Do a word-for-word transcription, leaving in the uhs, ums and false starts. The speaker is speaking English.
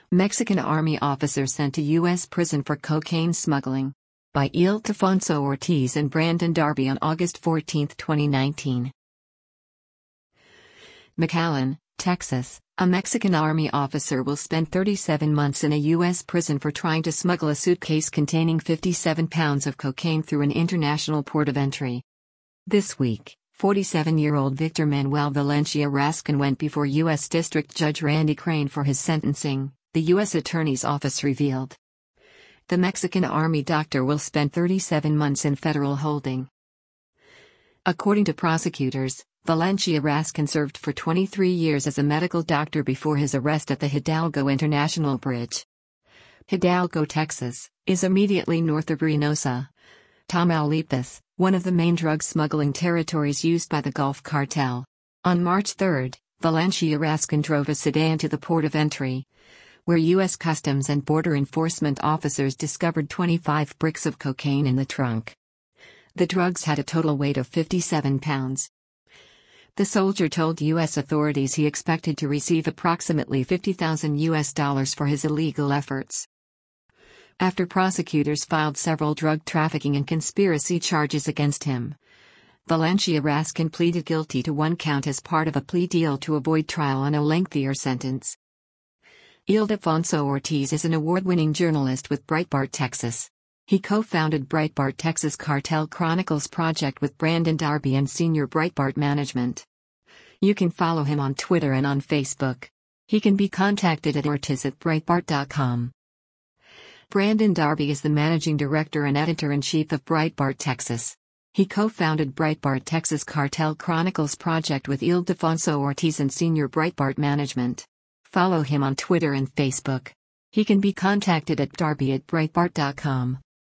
Mexican Army officer sent to U S prison for cocaine smuggling. By Ildefonso Ortiz and Brandon Darby on August fourteenth, twenty nineteen. McAllen, Texas. A Mexican Army officer will spend thirty-seven months in a U S prison for trying to smuggle a suitcase containing fifty-seven pounds of cocaine through an international port of entry. This week, forty-seven-year-old Victor Manuel Valencia Raskin went before U S District Judge Randy Crane for his sentencing, the U S Attorney's Office revealed. The Mexican Army doctor will spend thirty-seven months in federal holding. According to prosecutors, Valencia Raskin served for twenty-three years as a medical doctor before his arrest at the Hidalgo International Bridge. Hidalgo, Texas, is immediately north of Reynosa, Tamaulipas, one of the main drug smuggling territories used by the Gulf Cartel. On March third, Valencia Raskin drove a sedan to the port of entry, where U S Customs and Border Enforcement officers discovered twenty-five bricks of cocaine in the trunk. The drugs had a total weight of fifty-seven pounds. The soldier told U S authorities he expected to receive approximately fifty thousand U S dollars for his illegal efforts. After prosecutors filed several drug trafficking and conspiracy charges against him, Valencia Raskin pleaded guilty to one count as part of a plea deal to avoid trial on a lengthier sentence. Ildefonso Ortiz is an award-winning journalist with Breitbart Texas. He co-founded Breitbart Texas Cartel Chronicles project with Brandon Darby and senior Breitbart management. You can follow him on Twitter and on Facebook. He can be contacted at ortiz at breitbart dot com. Brandon Darby is the managing director and editor-in-chief of Breitbart Texas. He co-founded Breitbart Texas Cartel Chronicles project with Ildefonso Ortiz and senior Breitbart management. Follow him on Twitter and Facebook. He can be contacted at darby at breitbart dot com.